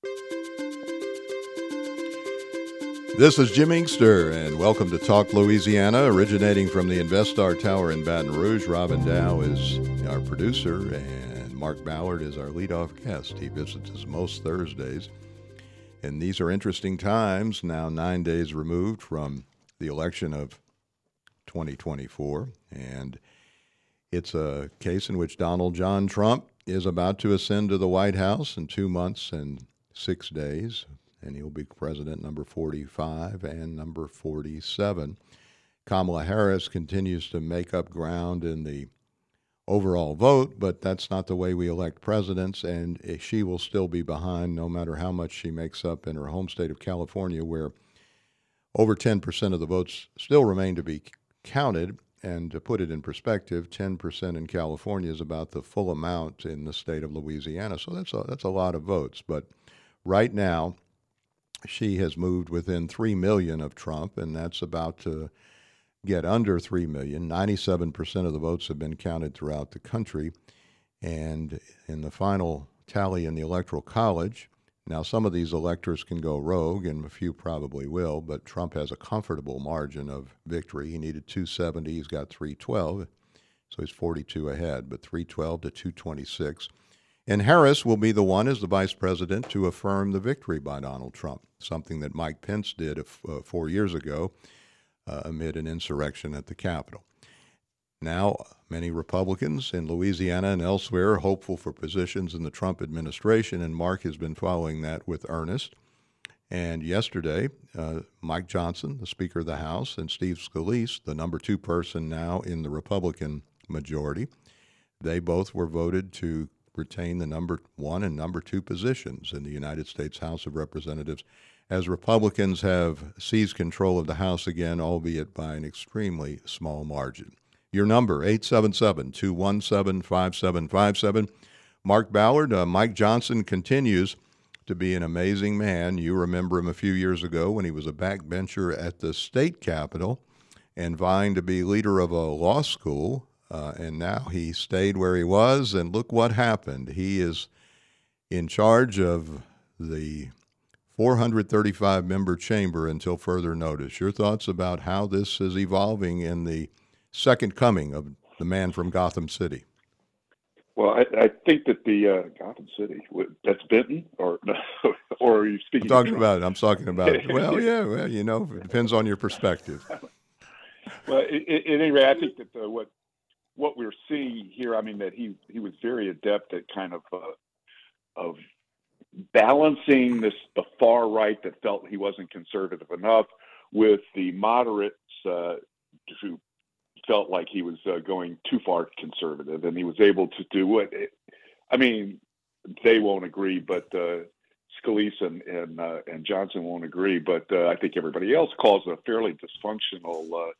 This is Jim Inkster, and welcome to Talk Louisiana, originating from the InvestStar Tower in Baton Rouge. Robin Dow is our producer, and Mark Ballard is our leadoff guest. He visits us most Thursdays. And these are interesting times, now 9 days removed from the election of 2024. And it's a case in which Donald John Trump is about to ascend to the White House in 2 months and 6 days. And he'll be president number 45 and number 47. Kamala Harris continues to make up ground in the overall vote, but that's not the way we elect presidents, and she will still be behind no matter how much she makes up in her home state of California, where over 10% of the votes still remain to be counted. And to put it in perspective, 10% in California is about the full amount in the state of Louisiana. So that's a lot of votes. But right now, she has moved within 3 million of Trump, and that's about to get under 3 million. 97% of the votes have been counted throughout the country. And in the final tally in the Electoral College, now some of these electors can go rogue, and a few probably will, but Trump has a comfortable margin of victory. He needed 270, he's got 312, so he's 42 ahead, but 312 to 226. And Harris will be the one, as the vice president, to affirm the victory by Donald Trump, something that Mike Pence did 4 years ago amid an insurrection at the Capitol. Now, many Republicans in Louisiana and elsewhere are hopeful for positions in the Trump administration, and Mark has been following that with earnest. And yesterday, Mike Johnson, the Speaker of the House, and Steve Scalise, the number 2 person now in the Republican majority, they both were voted to retain the number 1 and number 2 positions in the United States House of Representatives, as Republicans have seized control of the House again, albeit by an extremely small margin. Your number, 877-217-5757. Mark Ballard, Mike Johnson continues to be an amazing man. You remember him a few years ago when he was a backbencher at the state capitol and vying to be leader of a law school. And now he stayed where he was, and look what happened. He is in charge of the 435-member chamber until further notice. Your thoughts about how this is evolving in the second coming of the man from Gotham City? Well, I think that the Gotham City, that's Benton, or or are you speaking? I'm talking about. Well, it depends on your perspective. Well, at any rate, I think that what we're seeing here, I mean, that he was very adept at kind of balancing the far right that felt he wasn't conservative enough with the moderates who felt like he was going too far conservative, and he was able to do it. I mean, they won't agree, but Scalise and Johnson won't agree, but I think everybody else calls it a fairly dysfunctional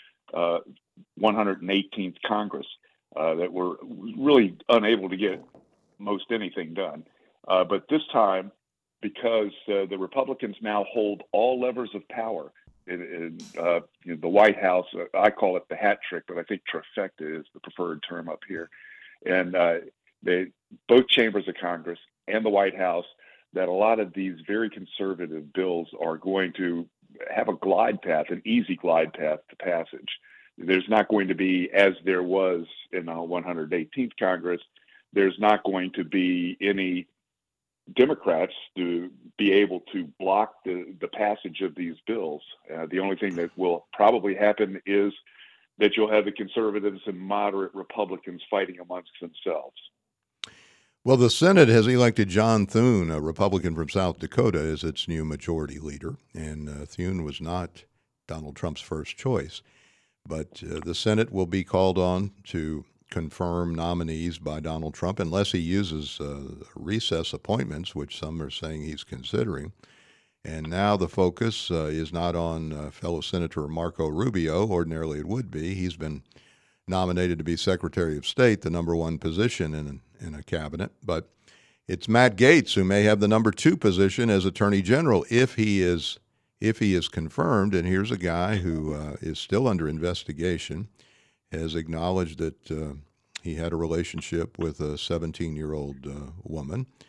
118th Congress that were really unable to get most anything done. But this time, because the Republicans now hold all levers of power in the White House, I call it the hat trick, but I think trifecta is the preferred term up here. And both chambers of Congress and the White House, that a lot of these very conservative bills are going to have a glide path, an easy glide path to passage. There's not going to be, as there was in the 118th Congress, there's not going to be any Democrats to be able to block the passage of these bills. The only thing that will probably happen is that you'll have the conservatives and moderate Republicans fighting amongst themselves. Well, the Senate has elected John Thune, a Republican from South Dakota, as its new majority leader. And Thune was not Donald Trump's first choice. But the Senate will be called on to confirm nominees by Donald Trump unless he uses recess appointments, which some are saying he's considering. And now the focus is not on fellow Senator Marco Rubio. Ordinarily it would be. He's been nominated to be Secretary of State, the number 1 position in a cabinet. But it's Matt Gaetz who may have the number 2 position as Attorney General if he is confirmed. And here's a guy who is still under investigation, has acknowledged that he had a relationship with a 17-year-old woman.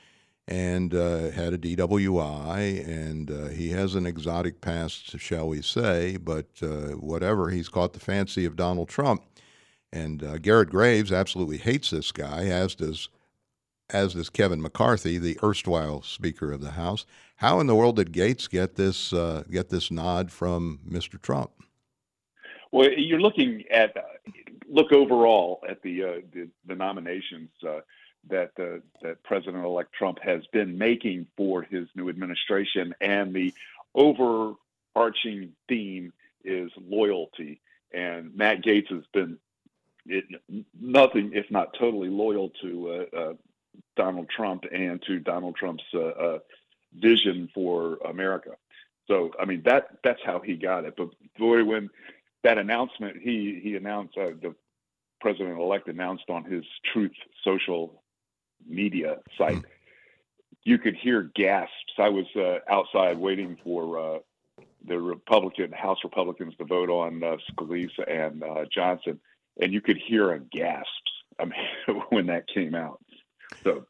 and had a DWI, and he has an exotic past, shall we say, but whatever, he's caught the fancy of Donald Trump. And Garrett Graves absolutely hates this guy, as does Kevin McCarthy, the erstwhile Speaker of the House. How in the world did Gates get this nod from Mr. Trump? Well, you're looking at look overall at the nominations that President-elect Trump has been making for his new administration, and the overarching theme is loyalty. And Matt Gaetz has been nothing if not totally loyal to Donald Trump and to Donald Trump's vision for America. So, I mean, that's how he got it. But boy, when that announcement, he announced, the president-elect announced on his Truth Social media site, you could hear gasps. I was outside waiting for the House Republicans to vote on Scalise and Johnson, and you could hear a gasps. I mean, when that came out. So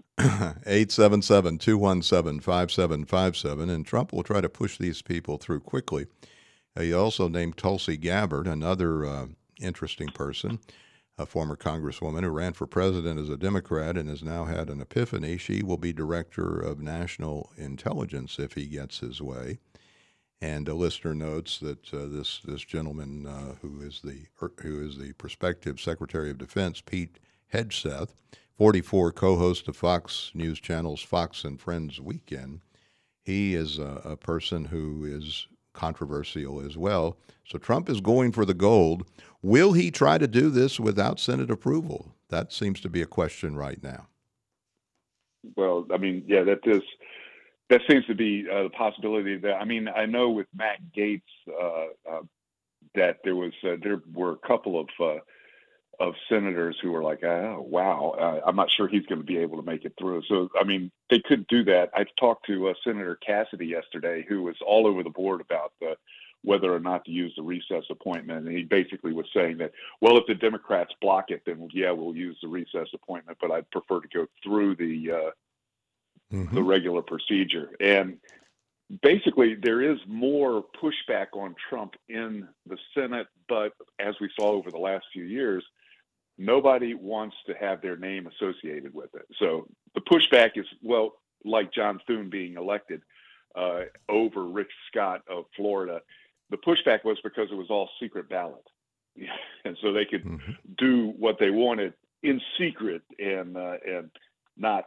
877-217-5757, and Trump will try to push these people through quickly. He also named Tulsi Gabbard, another interesting person, a former congresswoman who ran for president as a Democrat and has now had an epiphany. She will be director of national intelligence if he gets his way. And a listener notes that this gentleman who is the prospective Secretary of Defense, Pete Hegseth, 44 co-host of Fox News Channel's Fox and Friends Weekend, he is a person who is controversial as well. So Trump is going for the gold. Will he try to do this without Senate approval? That seems to be a question right now. Well, I mean, yeah, that seems to be the possibility. That, I mean, I know with Matt Gaetz that there were a couple of senators who were like, oh, wow, I'm not sure he's going to be able to make it through. So, I mean, they could do that. I talked to Senator Cassidy yesterday, who was all over the board about whether or not to use the recess appointment. And he basically was saying that, well, if the Democrats block it, then, yeah, we'll use the recess appointment, but I'd prefer to go through the regular procedure. And basically, there is more pushback on Trump in the Senate, but as we saw over the last few years, nobody wants to have their name associated with it. So the pushback is, well, like John Thune being elected over Rick Scott of Florida, the pushback was because it was all secret ballot. And so they could do what they wanted in secret and not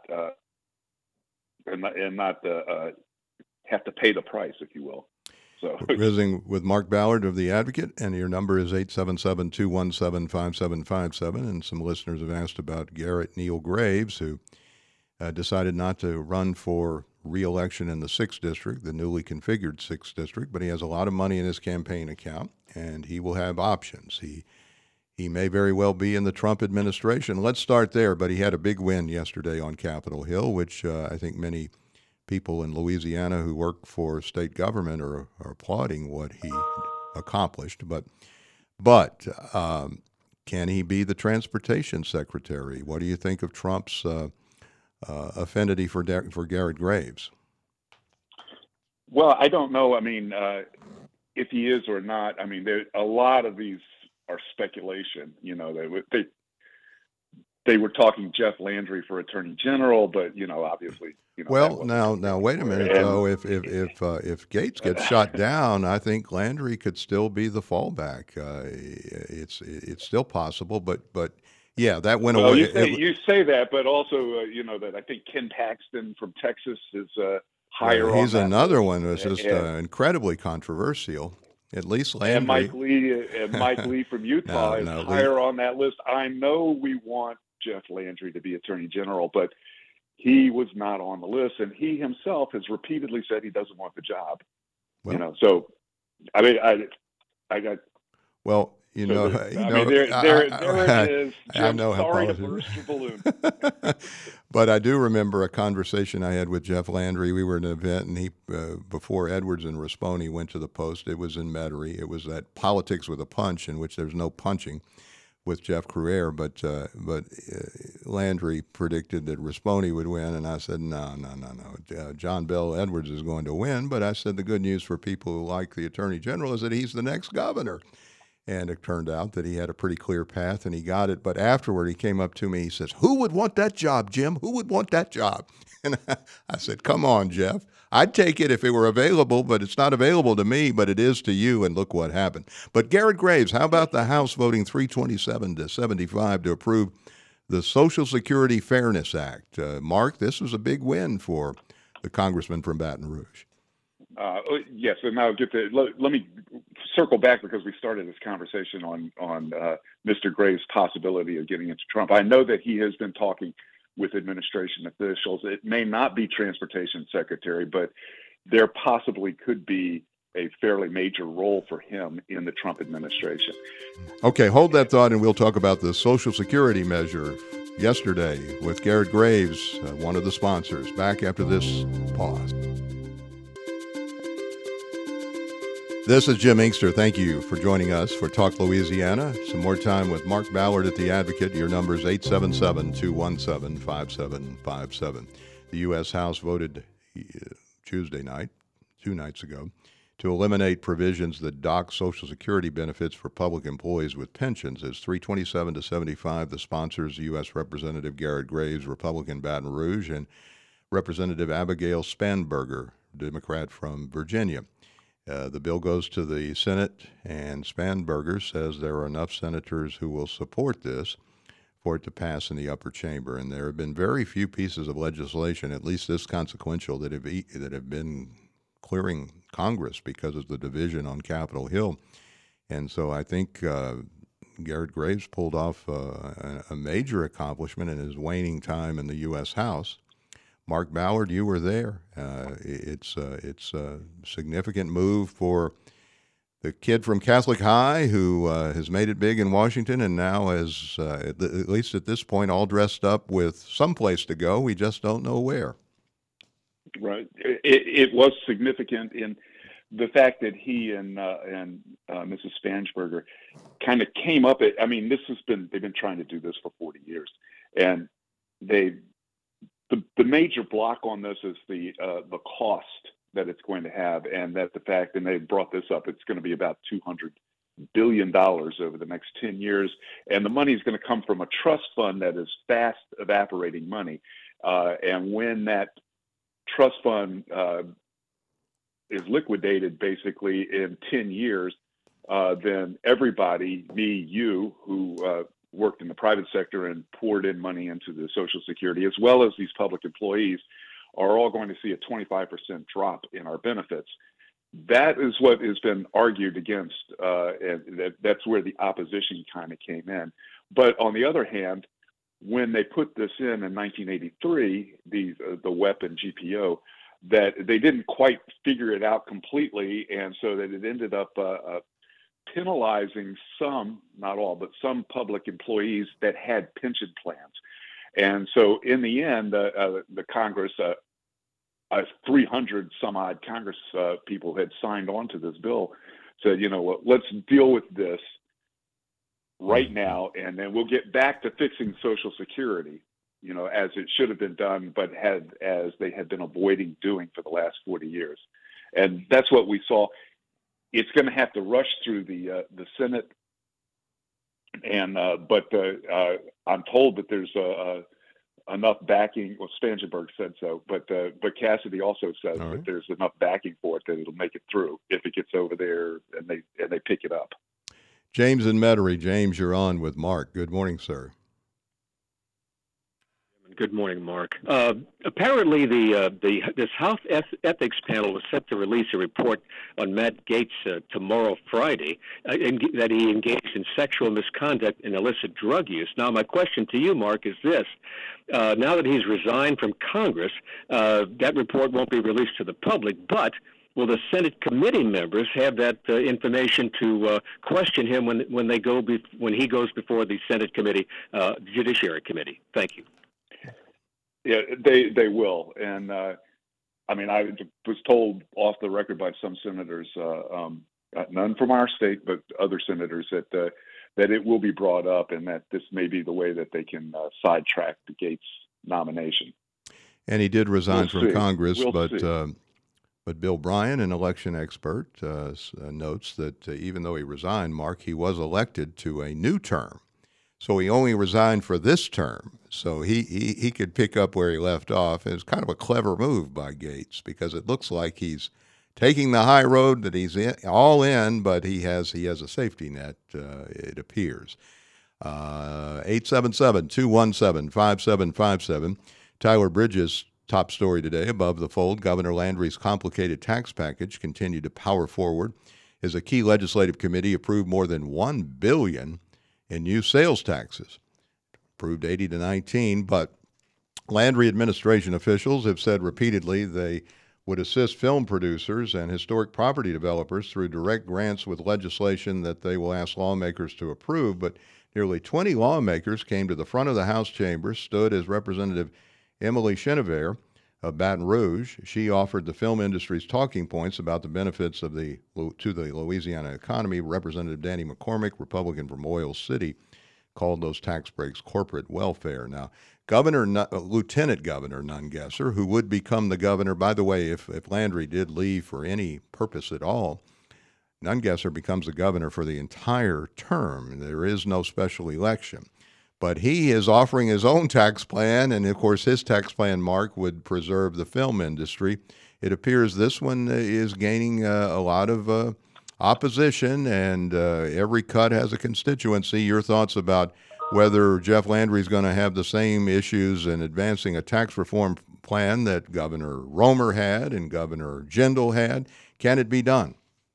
have to pay the price, if you will. So we're visiting with Mark Ballard of The Advocate, and your number is 877-217-5757. And some listeners have asked about Garrett Neal Graves, who decided not to run for re-election in the 6th District, the newly configured 6th District, but he has a lot of money in his campaign account, and he will have options. He may very well be in the Trump administration. Let's start there, but he had a big win yesterday on Capitol Hill, which I think many people in Louisiana who work for state government are applauding what he accomplished. But can he be the transportation secretary? What do you think of Trump's affinity for Garrett Graves? Well, I don't know. I mean, if he is or not. I mean, a lot of these are speculation. You know, they were talking Jeff Landry for Attorney General, but obviously. Well, now wait a minute though. If Gaetz gets shot down, I think Landry could still be the fallback. It's still possible, but yeah, that went away. You say that, but also that I think Ken Paxton from Texas is higher. He's another one that's just incredibly controversial. At least Landry. And Mike Lee from Utah is higher on that list. I know we want Jeff Landry to be Attorney General, but he was not on the list, and he himself has repeatedly said he doesn't want the job. Well, so I mean, I got. Well, there it is. Jim, sorry to burst your balloon. But I do remember a conversation I had with Jeff Landry. We were at an event, and he, before Edwards and Risponi went to the Post, it was in Metairie. It was that Politics with a Punch, in which there's no punching. with Jeff Crouere, but Landry predicted that Risponi would win, and I said, no. John Bell Edwards is going to win, but I said the good news for people who like the Attorney General is that he's the next governor. And it turned out that he had a pretty clear path, and he got it. But afterward, he came up to me, he says, who would want that job, Jim? Who would want that job? And I said, come on, Jeff. I'd take it if it were available, but it's not available to me, but it is to you, and look what happened. But Garrett Graves, how about the House voting 327 to 75 to approve the Social Security Fairness Act? Mark, this was a big win for the congressman from Baton Rouge. Yes, and I'll get to let me circle back because we started this conversation on Mr. Graves' possibility of getting into Trump. I know that he has been talking with administration officials. It may not be transportation secretary, but there possibly could be a fairly major role for him in the Trump administration. Okay, hold that thought, and we'll talk about the Social Security measure yesterday with Garrett Graves, one of the sponsors. Back after this pause. This is Jim Inkster. Thank you for joining us for Talk Louisiana. Some more time with Mark Ballard at The Advocate. Your number is 877-217-5757. The U.S. House voted Tuesday night, 2 nights ago, to eliminate provisions that dock Social Security benefits for public employees with pensions. It's 327 to 75. The sponsors, U.S. Representative Garrett Graves, Republican, Baton Rouge, and Representative Abigail Spanberger, Democrat from Virginia. The bill goes to the Senate, and Spanberger says there are enough senators who will support this for it to pass in the upper chamber. And there have been very few pieces of legislation, at least this consequential, that have been clearing Congress because of the division on Capitol Hill. And so I think Garrett Graves pulled off a major accomplishment in his waning time in the U.S. House. Mark Ballard, you were there. It's a significant move for the kid from Catholic High who has made it big in Washington and now is, at least at this point, all dressed up with some place to go. We just don't know where. Right. It was significant in the fact that he and Mrs. Spanberger kind of came up. They've been trying to do this for 40 years, and the major block on this is the cost that it's going to have, and that the fact, and they brought this up, it's going to be about $200 billion over the next 10 years, and the money is going to come from a trust fund that is fast evaporating money, and when that trust fund is liquidated basically in 10 years, then everybody, me, you, who worked in the private sector and poured in money into the Social Security, as well as these public employees, are all going to see a 25% drop in our benefits. That is what has been argued against, and that's where the opposition kind of came in. But on the other hand, when they put this in 1983, the WEP and GPO, that they didn't quite figure it out completely, and so that it ended up penalizing some, not all, but some public employees that had pension plans. And so in the end, the Congress, 300 some odd Congress people had signed on to this bill, said, you know what, let's deal with this right now, and then we'll get back to fixing Social Security, as it should have been done, but as they had been avoiding doing for the last 40 years. And that's what we saw. It's going to have to rush through the Senate, and but I'm told that there's enough backing. Well, Spangenberg said so, but Cassidy also says that there's enough backing for it that it'll make it through if it gets over there and they pick it up. James in Metairie. James, you're on with Mark. Good morning, sir. Good morning, Mark. Apparently, this House Ethics Panel was set to release a report on Matt Gaetz tomorrow, Friday, that he engaged in sexual misconduct and illicit drug use. Now, my question to you, Mark, is this. Now that he's resigned from Congress, that report won't be released to the public, but will the Senate committee members have that information to question him when he goes before the Senate committee, Judiciary Committee? Thank you. Yeah, they will, and I was told off the record by some senators, none from our state, but other senators, that that it will be brought up, and that this may be the way that they can sidetrack the Gates nomination. And he did resign We'll from see. Congress, We'll but see. but Bill Bryan, an election expert, notes that even though he resigned, Mark, he was elected to a new term. So he only resigned for this term. So he could pick up where he left off. It was kind of a clever move by Gates because it looks like he's taking the high road, that he's all in, but he has a safety net, it appears. 877-217-5757. Tyler Bridges' top story today, above the fold. Governor Landry's complicated tax package continued to power forward as a key legislative committee approved more than $1 billion in new sales taxes. Approved 80 to 19, but Landry administration officials have said repeatedly they would assist film producers and historic property developers through direct grants with legislation that they will ask lawmakers to approve. But nearly 20 lawmakers came to the front of the House chamber, stood as Representative Emily Chenevert of Baton Rouge. She offered the film industry's talking points about the benefits to the Louisiana economy. Representative Danny McCormick, Republican from Oil City, called those tax breaks corporate welfare. Now, Lieutenant Governor Nungesser, who would become the governor, by the way, if Landry did leave for any purpose at all, Nungesser becomes the governor for the entire term. There is no special election. But he is offering his own tax plan, and of course his tax plan, Mark, would preserve the film industry. It appears this one is gaining a lot of opposition, and every cut has a constituency. Your thoughts about whether Jeff Landry is going to have the same issues in advancing a tax reform plan that Governor Romer had and Governor Jindal had? Can it be done?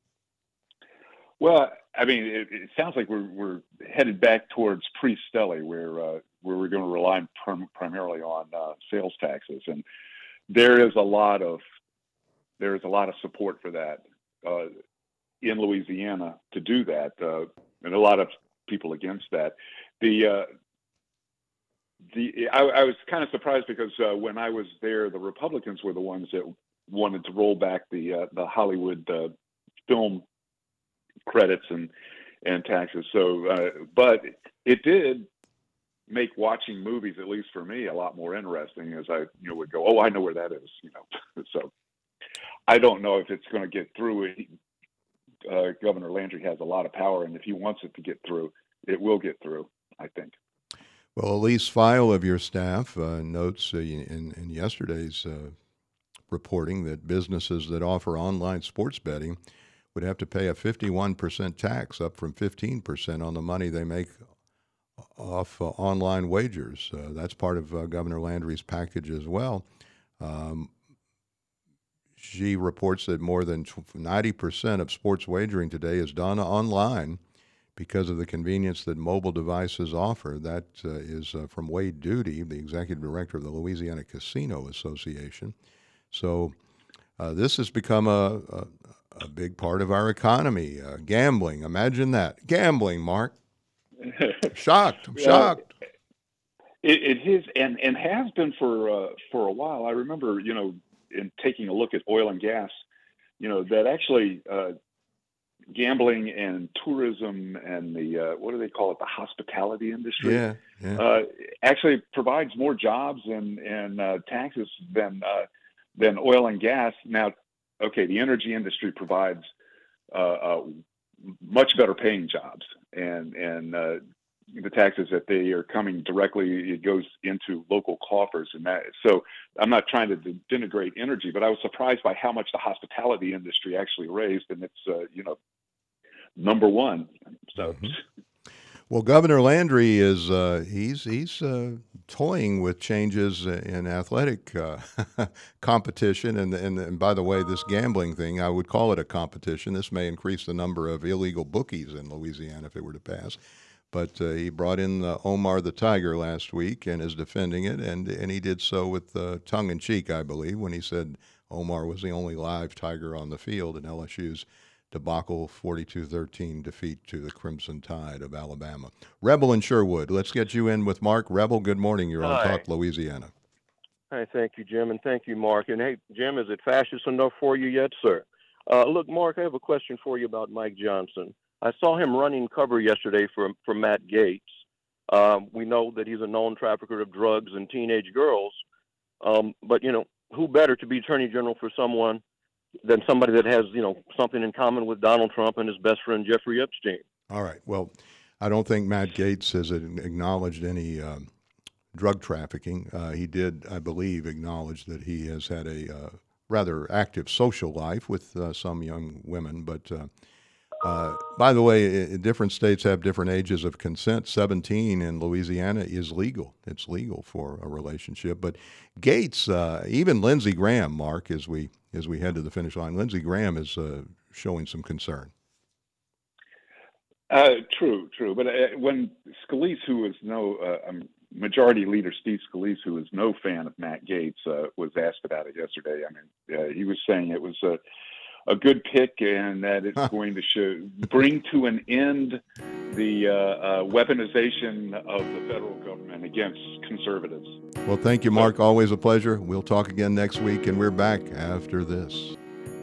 Well, I mean, it sounds like we're headed back towards pre-Stelly, where we're going to rely primarily on sales taxes, and there is a lot of support for that in Louisiana to do that, and a lot of people against that. I was kind of surprised because when I was there, the Republicans were the ones that wanted to roll back the Hollywood film credits and taxes. So, but it did make watching movies, at least for me, a lot more interesting, as I would go, oh, I know where that is, So I don't know if it's going to get through. Governor Landry has a lot of power, and if he wants it to get through, it will get through, I think. Well, Elise File of your staff notes in yesterday's reporting that businesses that offer online sports betting would have to pay a 51% tax, up from 15% on the money they make off online wagers. That's part of Governor Landry's package as well. She reports that more than 90% of sports wagering today is done online because of the convenience that mobile devices offer. That is from Wade Duty, the executive director of the Louisiana Casino Association. So this has become a big part of our economy. Gambling, imagine that. Gambling, Mark. Shocked. I'm shocked. It is, and has been for a while. I remember, in taking a look at oil and gas, that actually gambling and tourism and the what do they call it, the hospitality industry, actually provides more jobs and taxes than oil and gas. Now, okay, the energy industry provides much better paying jobs, and the taxes that they are coming directly, it goes into local coffers, and that. So I'm not trying to denigrate energy, but I was surprised by how much the hospitality industry actually raised, and it's number one. So. Well, Governor Landry is he's toying with changes in athletic competition, and by the way, this gambling thing, I would call it a competition. This may increase the number of illegal bookies in Louisiana if it were to pass. But he brought in Omar the Tiger last week and is defending it, and he did so with tongue-in-cheek, I believe, when he said Omar was the only live Tiger on the field in LSU's debacle 42-13 defeat to the Crimson Tide of Alabama. Rebel in Sherwood, let's get you in with Mark. Rebel, good morning. You're on Talk Louisiana. Hi, thank you, Jim, and thank you, Mark. And hey, Jim, is it fascist enough for you yet, sir? Look, Mark, I have a question for you about Mike Johnson. I saw him running cover yesterday for Matt Gaetz. We know that he's a known trafficker of drugs and teenage girls. But, who better to be Attorney General for someone than somebody that has, something in common with Donald Trump and his best friend Jeffrey Epstein? All right. Well, I don't think Matt Gaetz has acknowledged any drug trafficking. He did, I believe, acknowledge that he has had a rather active social life with some young women. But by the way, different states have different ages of consent. 17 in Louisiana is legal. It's legal for a relationship. But Gaetz, even Lindsey Graham, Mark, as we head to the finish line, Lindsey Graham is showing some concern. True. But when Scalise, who is Majority Leader Steve Scalise, who is no fan of Matt Gaetz, was asked about it yesterday. He was saying it was a good pick and that it's going to bring to an end the weaponization of the federal government against conservatives. Well, thank you, Mark. Always a pleasure. We'll talk again next week, and we're back after this.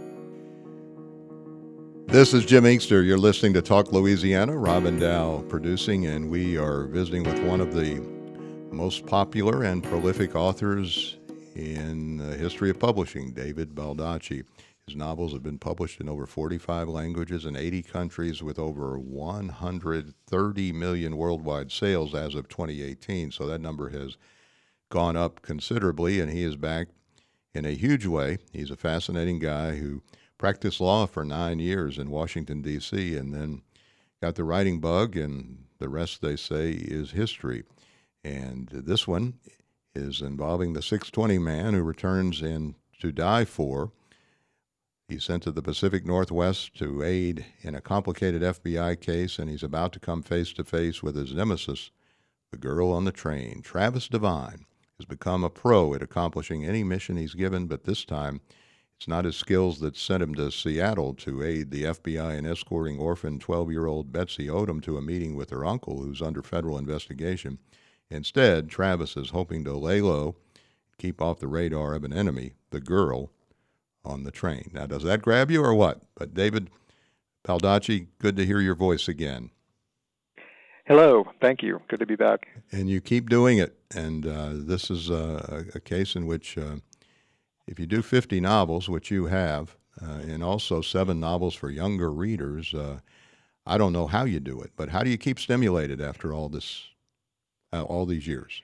This is Jim Inkster. You're listening to Talk Louisiana. Robin Dow producing, and we are visiting with one of the most popular and prolific authors in the history of publishing, David Baldacci. His novels have been published in over 45 languages in 80 countries with over 130 million worldwide sales as of 2018. So that number has gone up considerably, and he is back in a huge way. He's a fascinating guy who practiced law for 9 years in Washington, D.C., and then got the writing bug, and the rest, they say, is history. And this one is involving the 620 man who returns in To Die For. He's sent to the Pacific Northwest to aid in a complicated FBI case, and he's about to come face-to-face with his nemesis, the girl on the train. Travis Devine has become a pro at accomplishing any mission he's given, but this time it's not his skills that sent him to Seattle to aid the FBI in escorting orphan 12-year-old Betsy Odom to a meeting with her uncle, who's under federal investigation. Instead, Travis is hoping to lay low, keep off the radar of an enemy, the girl on the train. Now, does that grab you or what? But David Baldacci, good to hear your voice again. Hello. Thank you. Good to be back. And you keep doing it. And this is a case in which if you do 50 novels, which you have, and also 7 novels for younger readers, I don't know how you do it, but how do you keep stimulated after all these years?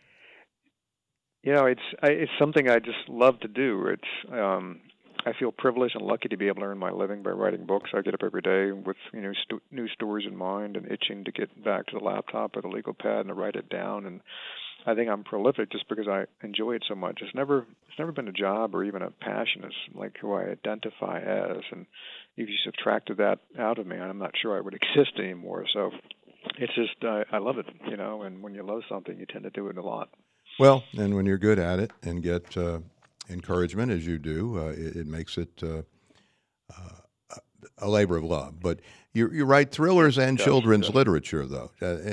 It's something I just love to do. I feel privileged and lucky to be able to earn my living by writing books. I get up every day with new stories in mind and itching to get back to the laptop or the legal pad and to write it down. And I think I'm prolific just because I enjoy it so much. It's never been a job or even a passion. It's like who I identify as. And if you subtracted that out of me, I'm not sure I would exist anymore. So it's just I love it, And when you love something, you tend to do it a lot. Well, and when you're good at it and get encouragement, as you do, it makes it a labor of love. But you write thrillers and children's literature, though.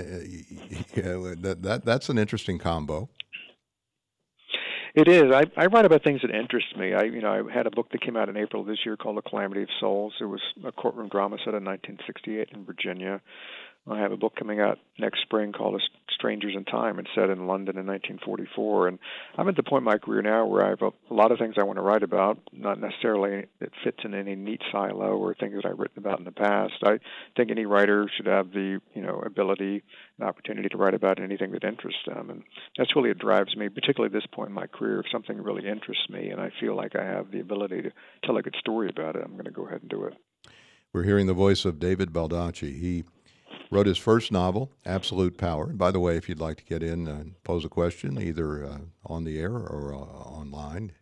That's an interesting combo. It is. I write about things that interest me. I had a book that came out in April this year called The Calamity of Souls. It was a courtroom drama set in 1968 in Virginia. I have a book coming out next spring called Strangers in Time. It's set in London in 1944. And I'm at the point in my career now where I have a lot of things I want to write about, not necessarily that fits in any neat silo or things that I've written about in the past. I think any writer should have the ability and opportunity to write about anything that interests them. And that's really what drives me, particularly at this point in my career. If something really interests me and I feel like I have the ability to tell a good story about it, I'm going to go ahead and do it. We're hearing the voice of David Baldacci. He wrote his first novel, Absolute Power. And by the way, if you'd like to get in and pose a question, either on the air or online,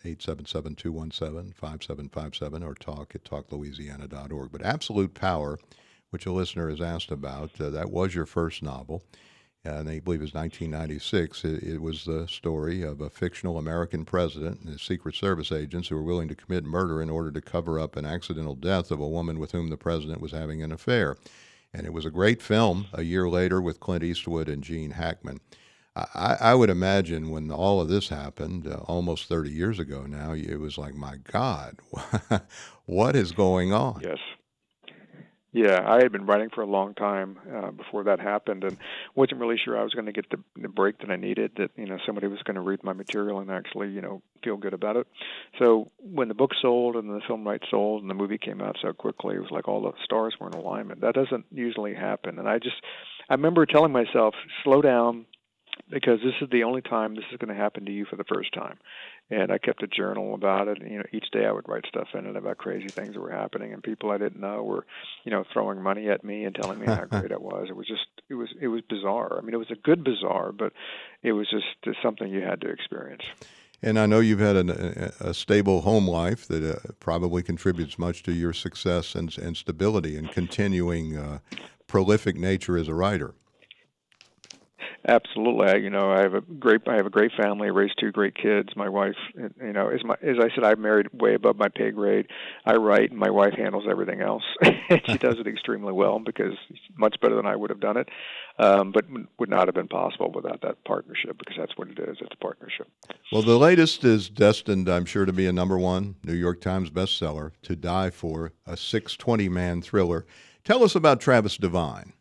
877-217-5757 or talk@talklouisiana.org. But Absolute Power, which a listener has asked about, that was your first novel. And I believe it was 1996. It was the story of a fictional American president and his Secret Service agents who were willing to commit murder in order to cover up an accidental death of a woman with whom the president was having an affair. And it was a great film a year later with Clint Eastwood and Gene Hackman. I would imagine when all of this happened, almost 30 years ago now, it was like, my God, what is going on? Yes. Yeah, I had been writing for a long time before that happened, and wasn't really sure I was going to get the break that I needed. That somebody was going to read my material and actually feel good about it. So when the book sold and the film rights sold and the movie came out so quickly, it was like all the stars were in alignment. That doesn't usually happen, and I remember telling myself, slow down, because this is the only time this is going to happen to you for the first time. And I kept a journal about it. And, each day I would write stuff in it about crazy things that were happening, and people I didn't know were, throwing money at me and telling me how great I was. It was bizarre. I mean, it was a good bizarre, but it was just something you had to experience. And I know you've had a stable home life that probably contributes much to your success and stability and continuing prolific nature as a writer. Absolutely. I have a great family. I raised two great kids. My wife, as I said, I'm married way above my pay grade. I write, and my wife handles everything else. And she does it extremely well, because it's much better than I would have done it. But would not have been possible without that partnership, because that's what it is. It's a partnership. Well, the latest is destined, I'm sure, to be a #1 New York Times bestseller, To Die For, a 620-man thriller. Tell us about Travis Devine.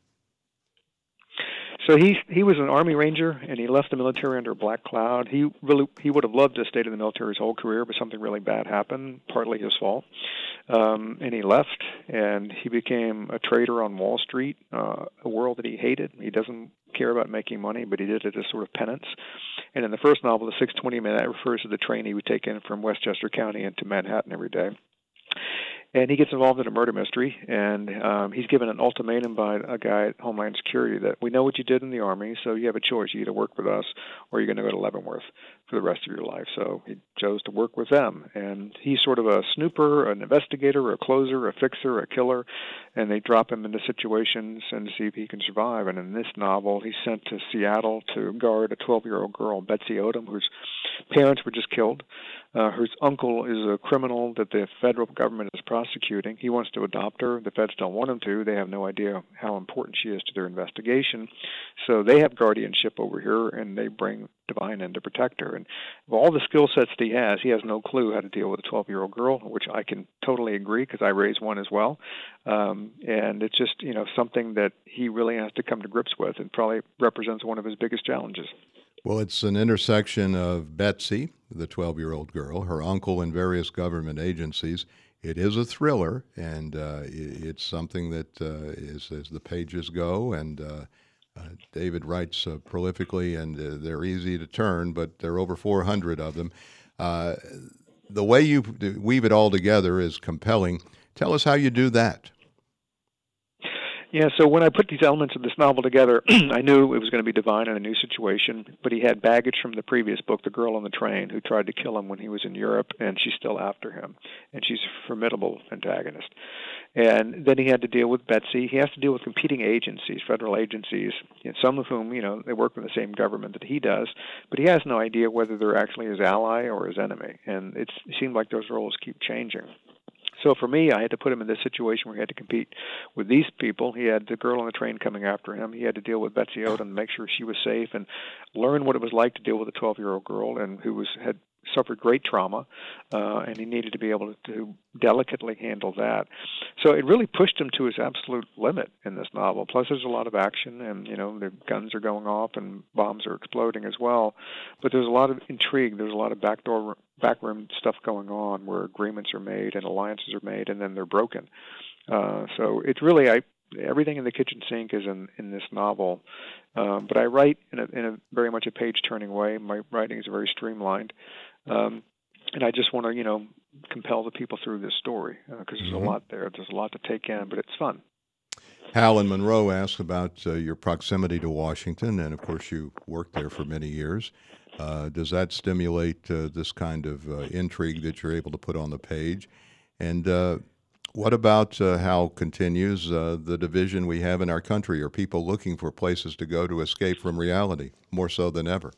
So he was an Army Ranger, and he left the military under a black cloud. He would have loved to stay in the military his whole career, but something really bad happened, partly his fault. And he left, and he became a trader on Wall Street, a world that he hated. He doesn't care about making money, but he did it as sort of penance. And in the first novel, The 620 Man, that refers to the train he would take in from Westchester County into Manhattan every day. And he gets involved in a murder mystery, and he's given an ultimatum by a guy at Homeland Security that we know what you did in the Army, so you have a choice. You either work with us or you're going to go to Leavenworth for the rest of your life. So he chose to work with them. And he's sort of a snooper, an investigator, a closer, a fixer, a killer, and they drop him into situations and see if he can survive. And in this novel, he's sent to Seattle to guard a 12-year-old girl, Betsy Odom, whose parents were just killed. Whose uncle is a criminal that the federal government is prosecuting. He wants to adopt her. The feds don't want him to. They have no idea how important she is to their investigation. So they have guardianship over here, and they bring Devine in to protect her. And of all the skill sets that he has no clue how to deal with a 12-year-old girl, which I can totally agree, because I raised one as well. And it's just, something that he really has to come to grips with, and probably represents one of his biggest challenges. Well, it's an intersection of Betsy, the 12-year-old girl, her uncle, and various government agencies. It is a thriller, and it's something that is, as the pages go, and David writes prolifically, and they're easy to turn, but there are over 400 of them. The way you weave it all together is compelling. Tell us how you do that. Yeah, so when I put these elements of this novel together, I knew it was going to be Devine in a new situation, but he had baggage from the previous book, The Girl on the Train, who tried to kill him when he was in Europe, and she's still after him, and she's a formidable antagonist. And then he had to deal with Betsy. He has to deal with competing agencies, federal agencies, some of whom, they work with the same government that he does, but he has no idea whether they're actually his ally or his enemy, and it seemed like those roles keep changing. So for me, I had to put him in this situation where he had to compete with these people. He had the girl on the train coming after him. He had to deal with Betsy Odom and make sure she was safe, and learn what it was like to deal with a 12-year-old girl and who had suffered great trauma, and he needed to be able to delicately handle that. So it really pushed him to his absolute limit in this novel. Plus, there's a lot of action, and the guns are going off and bombs are exploding as well. But there's a lot of intrigue. There's a lot of backroom stuff going on where agreements are made and alliances are made, and then they're broken. So it's really everything in the kitchen sink is in this novel. But I write in a very much a page-turning way. My writing is very streamlined. And I just want to, compel the people through this story, because there's a lot there. There's a lot to take in, but it's fun. Hal in Monroe asked about your proximity to Washington, and of course you worked there for many years. Does that stimulate this kind of intrigue that you're able to put on the page? And what about how continues the division we have in our country? Are people looking for places to go to escape from reality, more so than ever?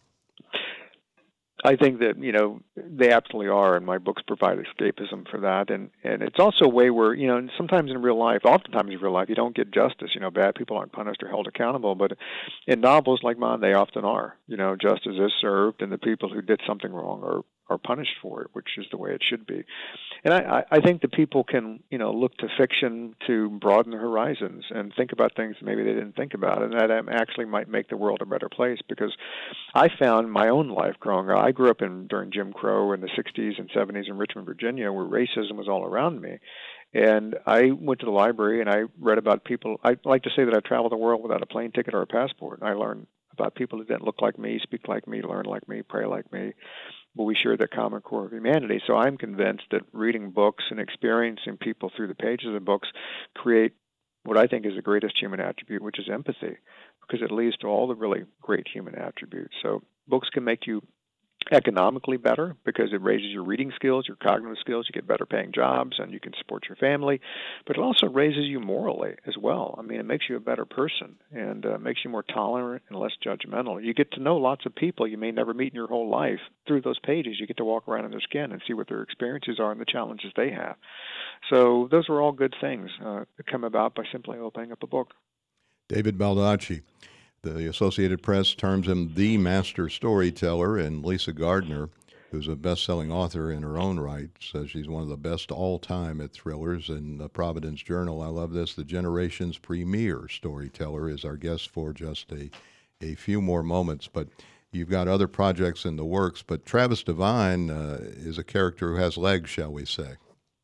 I think that, they absolutely are, and my books provide escapism for that. And it's also a way where, sometimes in real life, oftentimes in real life, you don't get justice. Bad people aren't punished or held accountable. But in novels like mine, they often are. Justice is served, and the people who did something wrong are punished for it, which is the way it should be. And I think that people can, look to fiction to broaden their horizons and think about things maybe they didn't think about, and that actually might make the world a better place. Because I found my own life growing up. I grew up during Jim Crow in the 60s and 70s in Richmond, Virginia, where racism was all around me. And I went to the library and I read about people. I like to say that I traveled the world without a plane ticket or a passport. I learned about people who didn't look like me, speak like me, learn like me, pray like me, but we share that common core of humanity. So I'm convinced that reading books and experiencing people through the pages of books create what I think is the greatest human attribute, which is empathy, because it leads to all the really great human attributes. So books can make you economically better because it raises your reading skills, your cognitive skills, you get better paying jobs, and you can support your family. But it also raises you morally as well. I mean, it makes you a better person and makes you more tolerant and less judgmental. You get to know lots of people you may never meet in your whole life. Through those pages, you get to walk around in their skin and see what their experiences are and the challenges they have. So those are all good things that come about by simply opening up a book. David Baldacci. The Associated Press terms him the master storyteller, and Lisa Gardner, who's a best-selling author in her own right, says she's one of the best all-time at thrillers. In the Providence Journal, I love this, the generation's premier storyteller is our guest for just a few more moments. But you've got other projects in the works, but Travis Devine is a character who has legs, shall we say.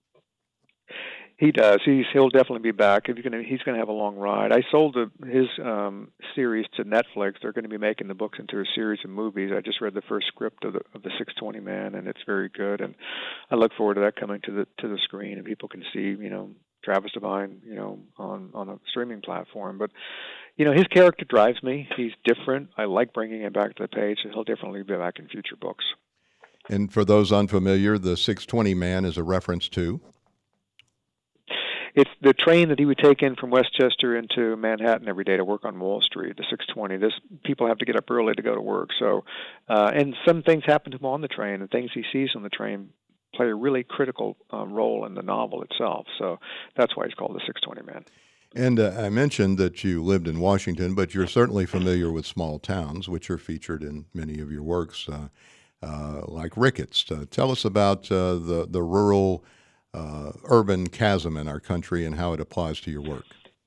He does. He'll definitely be back. He's going to have a long ride. I sold his series to Netflix. They're going to be making the books into a series of movies. I just read the first script of the 620 Man, and it's very good. And I look forward to that coming to the screen, and people can see Travis Devine on a streaming platform. But his character drives me. He's different. I like bringing him back to the page, so he'll definitely be back in future books. And for those unfamiliar, the 620 Man is a reference to? It's the train that he would take in from Westchester into Manhattan every day to work on Wall Street, the 620. People have to get up early to go to work. So, and some things happen to him on the train, and things he sees on the train play a really critical role in the novel itself. So that's why he's called the 620 Man. And I mentioned that you lived in Washington, but you're certainly familiar with small towns, which are featured in many of your works, like Ricketts. Tell us about the rural urban chasm in our country and how it applies to your work.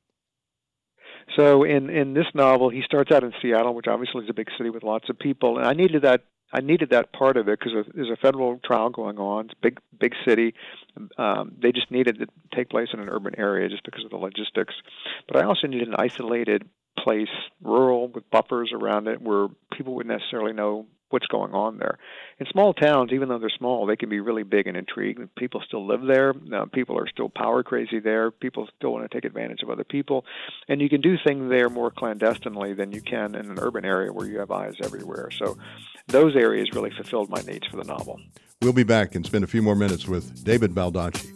So in this novel, he starts out in Seattle, which obviously is a big city with lots of people, and I needed that part of it because there's a federal trial going on. It's a big city. They just needed to take place in an urban area just because of the logistics. But I also needed an isolated place, rural, with buffers around it, where people wouldn't necessarily know what's going on there. In small towns, even though they're small, they can be really big and intriguing. People still live there. People are still power crazy there. People still want to take advantage of other people. And you can do things there more clandestinely than you can in an urban area where you have eyes everywhere. So those areas really fulfilled my needs for the novel. We'll be back and spend a few more minutes with David Baldacci.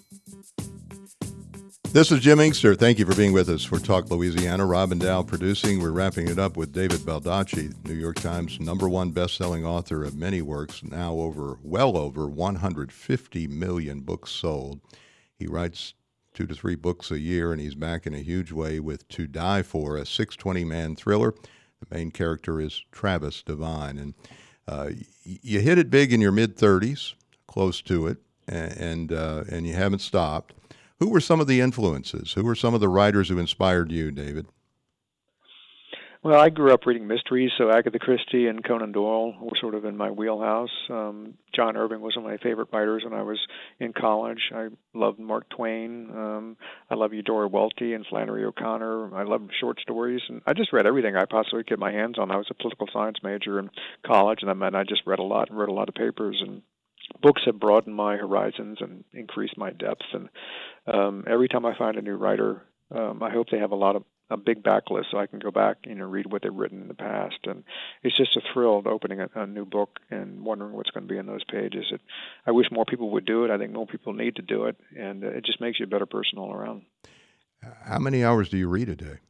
This is Jim Inkster. Thank you for being with us for Talk Louisiana. Robin Dow producing. We're wrapping it up with David Baldacci, New York Times #1 best-selling author of many works, now well over 150 million books sold. He writes 2 to 3 books a year, and he's back in a huge way with To Die For, a 620 Man thriller. The main character is Travis Devine. And you hit it big in your mid-30s, close to it, and you haven't stopped. Who were some of the influences? Who were some of the writers who inspired you, David? Well, I grew up reading mysteries, so Agatha Christie and Conan Doyle were sort of in my wheelhouse. John Irving was one of my favorite writers when I was in college. I loved Mark Twain. I love Eudora Welty and Flannery O'Connor. I love short stories, and I just read everything I possibly could get my hands on. I was a political science major in college, and I just read a lot and wrote a lot of papers, and books have broadened my horizons and increased my depth. And every time I find a new writer, I hope they have a big backlist so I can go back, read what they've written in the past. And it's just a thrill opening a new book and wondering what's going to be in those pages. I wish more people would do it. I think more people need to do it, and it just makes you a better person all around. How many hours do you read a day?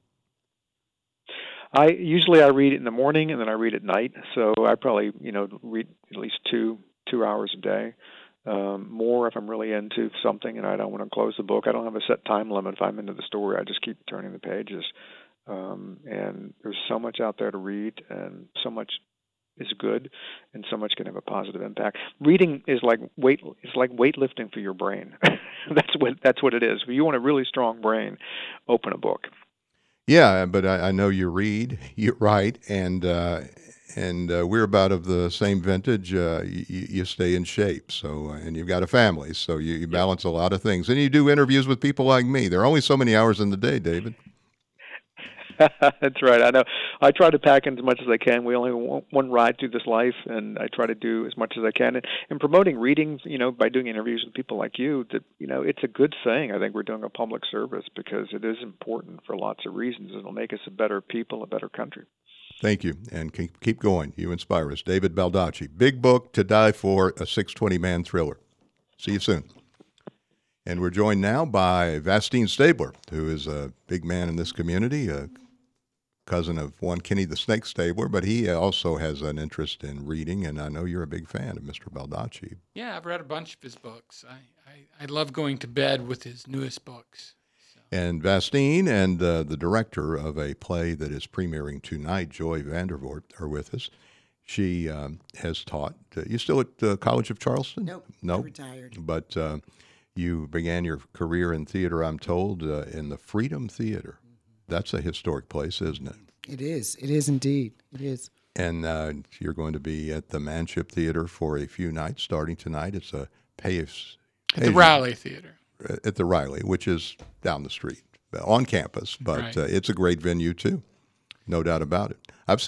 I usually read it in the morning and then I read at night. So I probably read at least two hours a day. More if I'm really into something and I don't want to close the book. I don't have a set time limit. If I'm into the story, I just keep turning the pages. And there's so much out there to read and so much is good, and so much can have a positive impact. Reading is like weightlifting for your brain. That's what it is. If you want a really strong brain, open a book. Yeah, but I know you read, you write, and we're about of the same vintage. You stay in shape, so and you've got a family, so you balance a lot of things, and you do interviews with people like me. There are only so many hours in the day, David. That's right. I know. I try to pack in as much as I can. We only have one ride through this life, and I try to do as much as I can. And promoting reading, by doing interviews with people like you, that it's a good thing. I think we're doing a public service because it is important for lots of reasons. It'll make us a better people, a better country. Thank you, and keep going. You inspire us. David Baldacci, Big Book to Die For, a 620-man thriller. See you soon. And we're joined now by Vastine Stabler, who is a big man in this community, a cousin of one Kenny the Snake Stabler, but he also has an interest in reading, and I know you're a big fan of Mr. Baldacci. Yeah, I've read a bunch of his books. I love going to bed with his newest books. So. And Vastine and the director of a play that is premiering tonight, Joy Vandervoort, are with us. She has taught. You still at the College of Charleston? Nope. No, Retired. But you began your career in theater, I'm told, in the Freedom Theater. That's a historic place, isn't it? It is. It is indeed. It is. And you're going to be at the Manship Theater for a few nights starting tonight. It's a at the Riley Theater. At the Riley, which is down the street on campus. But Right. It's a great venue, too. No doubt about it.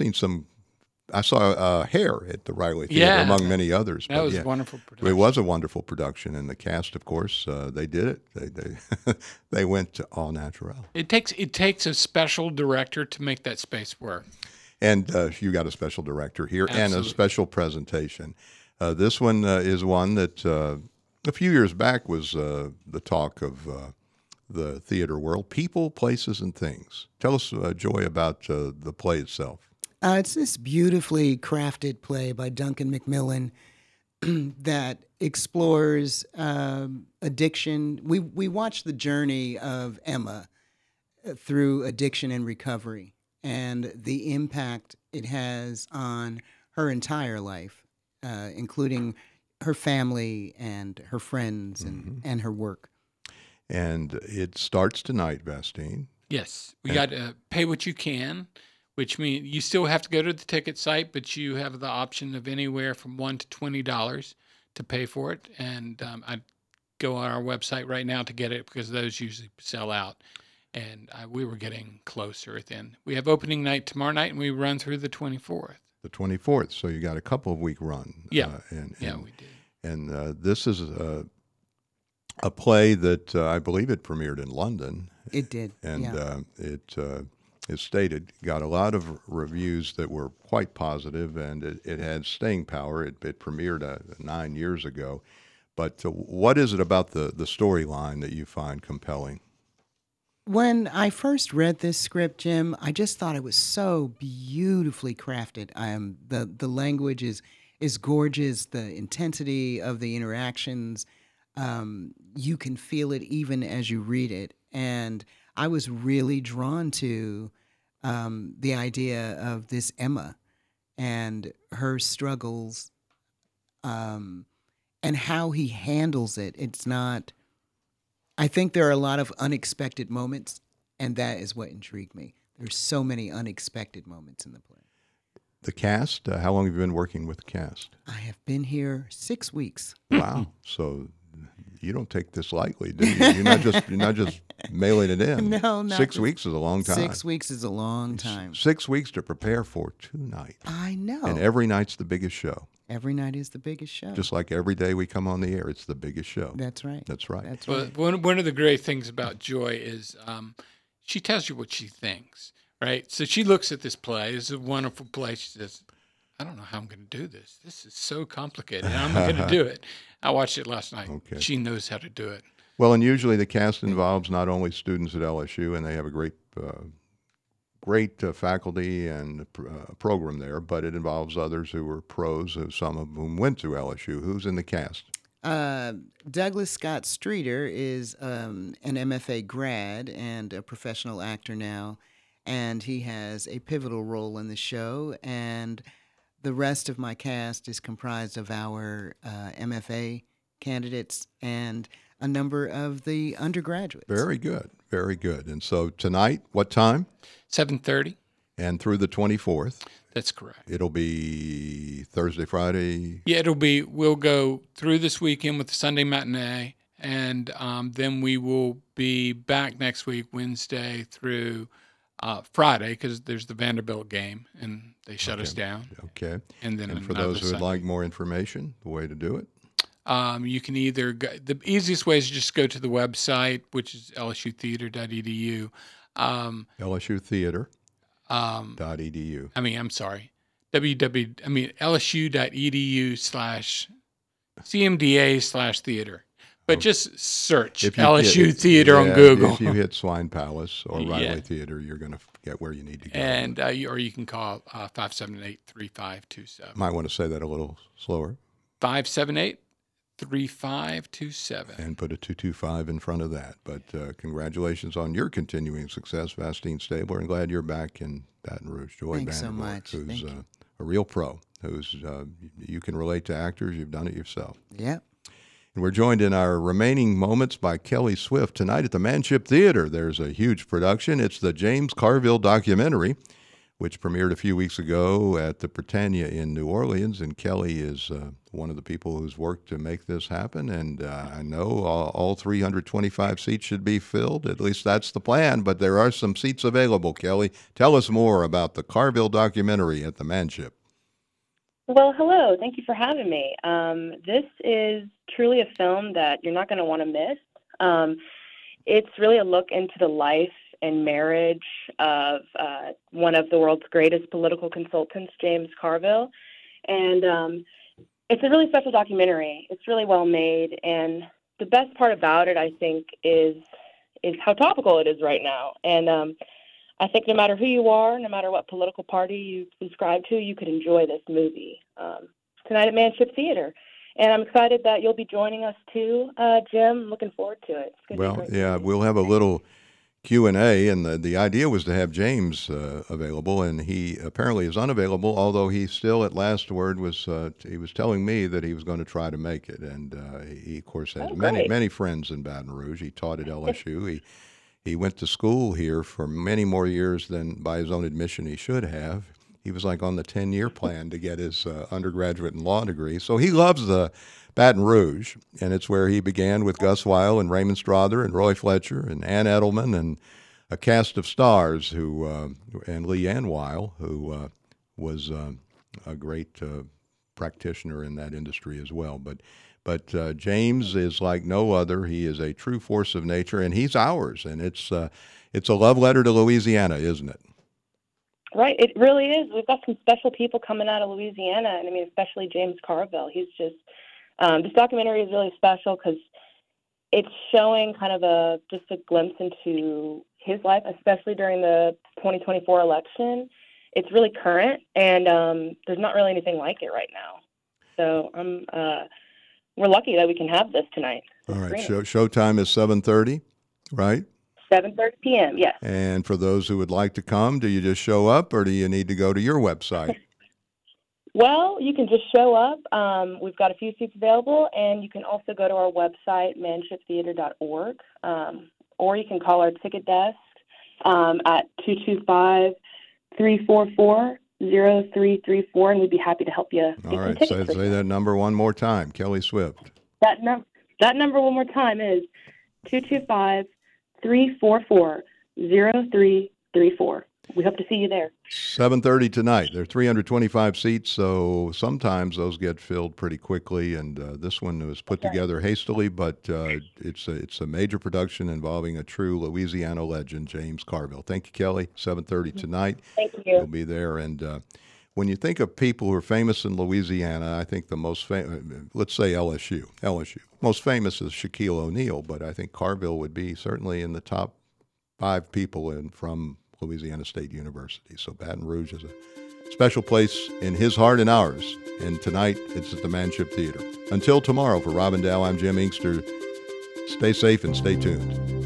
I saw Hair at the Riley Theater, Yeah. among many others. That was a wonderful production. It was a wonderful production, and the cast, of course, they did it. They went to all natural. It takes a special director to make that space work. And you got a special director here and a Absolutely. special presentation. This one is one that a few years back was the talk of the theater world, People, Places, and Things. Tell us, Joy, about the play itself. It's this beautifully crafted play by Duncan Macmillan that explores addiction. We watch the journey of Emma through addiction and recovery and the impact it has on her entire life, including her family and her friends and her work. And it starts tonight, Vastine. Yes, we got pay what you can, which means you still have to go to the ticket site, but you have the option of anywhere from $1 to $20 to pay for it. And I go on our website right now to get it because those usually sell out. And we were getting closer at the end. We have opening night tomorrow night, and we run through the 24th. The 24th, so you got a couple of week run. Yeah, and we did. And this is a play that I believe it premiered in London. It did. And yeah. it is stated, got a lot of reviews that were quite positive, and it had staying power. It premiered 9 years ago. But what is it about the storyline that you find compelling? When I first read this script, Jim, I just thought it was so beautifully crafted. The language is gorgeous. The intensity of the interactions, you can feel it even as you read it. And I was really drawn to the idea of this Emma and her struggles and how he handles it. It's not... I think there are a lot of unexpected moments, and that is what intrigued me. There's so many unexpected moments in the play. The cast, how long have you been working with the cast? I have been here 6 weeks. Wow. So you don't take this lightly, do you? You're not just mailing it in. No, not 6 just- weeks is a long time. 6 weeks is a long time. 6 weeks to prepare for 2 nights. I know. And every night's the biggest show. Every night is the biggest show. Just like every day we come on the air, it's the biggest show. That's right. That's right. That's Well, right. one of the great things about Joy is she tells you what she thinks, right? So she looks at this play. It's a wonderful play. She says, I don't know how I'm going to do this. This is so complicated. I'm going to do it. I watched it last night. Okay. She knows how to do it. Well, and usually the cast involves not only students at LSU, and they have a great faculty and program there, but it involves others who are pros, some of whom went to LSU. Who's in the cast? Douglas Scott Streeter is an MFA grad and a professional actor now, and he has a pivotal role in the show. And the rest of my cast is comprised of our MFA candidates and a number of the undergraduates. Very good. Very good. And so tonight, what time? 7:30. And through the 24th. That's correct. It'll be Thursday, Friday. Yeah, we'll go through this weekend with the Sunday matinee, and then we will be back next week, Wednesday through Friday, because there's the Vanderbilt game, and they shut us down. Okay. And then for those who would like more information, the way to do it? You can either go, the easiest way is just go to the website, which is lsutheater.edu. LSUtheater.edu. I'm sorry. LSU.edu/CMDA/theater. But just search LSU Theater on Google. If you hit Swine Palace or Riley Theater, you're going to get where you need to go. And or you can call 578-3527. Might want to say that a little slower. 578-3527. And put a 225 in front of that. But congratulations on your continuing success, Vastine Stabler, and glad you're back in Baton Rouge. Joy Thanks so Vanderbilt, much. who's Thank you. A real pro, who's you can relate to actors. You've done it yourself. Yeah. And we're joined in our remaining moments by Kelly Swift. Tonight at the Manship Theater, there's a huge production. It's the James Carville documentary, which premiered a few weeks ago at the Britannia in New Orleans. And Kelly is one of the people who's worked to make this happen. And I know all 325 seats should be filled. At least that's the plan. But there are some seats available, Kelly. Tell us more about the Carville documentary at the Manship. Well, hello. Thank you for having me. This is truly a film that you're not going to want to miss. It's really a look into the life and marriage of one of the world's greatest political consultants, James Carville. And it's a really special documentary. It's really well made. And the best part about it, I think, is how topical it is right now. And I think no matter who you are, no matter what political party you subscribe to, you could enjoy this movie tonight at Manship Theater. And I'm excited that you'll be joining us too, Jim. Looking forward to it. Well, yeah, we'll have a little Q&A, and the idea was to have James available, and he apparently is unavailable, although he still, at last word, he was telling me that he was going to try to make it. And he, of course, has many friends in Baton Rouge. He taught at LSU. He went to school here for many more years than, by his own admission, he should have. He was like on the 10-year plan to get his undergraduate in law degree. So he loves the Baton Rouge, and it's where he began with Gus Weil and Raymond Strother and Roy Fletcher and Ann Edelman and a cast of stars and Lee Ann Weil, who was a great practitioner in that industry as well. But James is like no other. He is a true force of nature, and he's ours. And it's a love letter to Louisiana, isn't it? Right, it really is. We've got some special people coming out of Louisiana, and I mean, especially James Carville. He's just this documentary is really special because it's showing kind of just a glimpse into his life, especially during the 2024 election. It's really current, and there's not really anything like it right now. So we're lucky that we can have this tonight. All right, showtime is 7:30, right? 7:30 p.m., yes. And for those who would like to come, do you just show up, or do you need to go to your website? Well, you can just show up. We've got a few seats available, and you can also go to our website, manshiptheater.org, or you can call our ticket desk at 225-344-0334, and we'd be happy to help you. All right, say that number one more time, Kelly Swift. That number one more time is 225-344-0334. We hope to see you there. 7:30 tonight. There are 325 seats, so sometimes those get filled pretty quickly. And this one was put together hastily, but it's a major production involving a true Louisiana legend, James Carville. Thank you, Kelly. 7:30 tonight. Thank you. We'll be there. And when you think of people who are famous in Louisiana, I think the most famous, let's say LSU. Most famous is Shaquille O'Neal, but I think Carville would be certainly in the top 5 people from Louisiana State University. So Baton Rouge is a special place in his heart and ours. And tonight, it's at the Manship Theater. Until tomorrow, for Robin Dow, I'm Jim Inkster. Stay safe and stay tuned.